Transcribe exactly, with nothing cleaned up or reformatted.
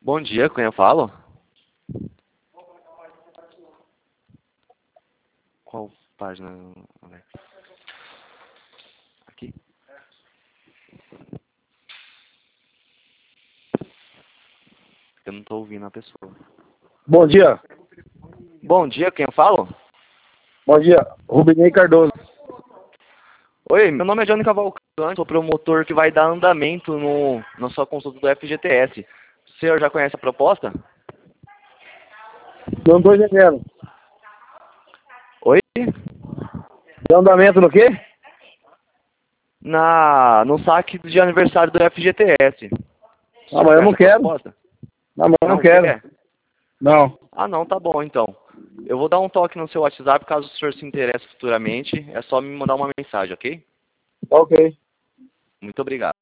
Bom dia, com quem eu falo? Qual página, Alex? Aqui. Eu não estou ouvindo a pessoa. Bom dia. Bom dia, quem eu falo? Bom dia. Rubinei Cardoso. Oi, meu nome é Johnny Cavalcante, sou promotor que vai dar andamento no, na sua consulta do F G T S. O senhor já conhece a proposta? Não estou entendendo. Oi? De andamento no quê? Na, no saque de aniversário do F G T S. Ah, mas eu não quero. Proposta? Não, mas eu não, Não quero. quer? Não. Ah, não, tá bom então. Eu vou dar um toque no seu WhatsApp caso o senhor se interesse futuramente. É só me mandar uma mensagem, ok? Ok. Muito obrigado.